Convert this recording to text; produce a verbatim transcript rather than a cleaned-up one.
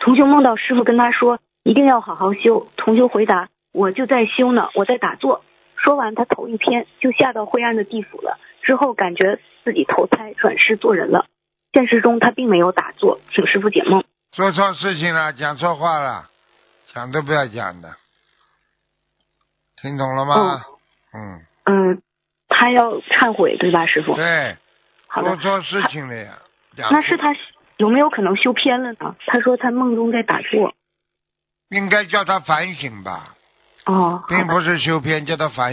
同修梦到师傅跟他说一定要好好修，同修回答我就在修呢，我在打坐。说完他头一偏就下到灰暗的地府了，之后感觉自己投胎转世做人了。现实中他并没有打坐，请师傅解梦。 做错事情了，讲错话了，讲都不要讲的，听懂了吗？ 哦、 嗯嗯，他要忏悔对吧师傅？ 对， 好的。 做错事情了呀。 那是他有没有可能修偏了呢？他说他梦中在打坐。 应该叫他反省吧。 哦， 并不是修偏，叫他反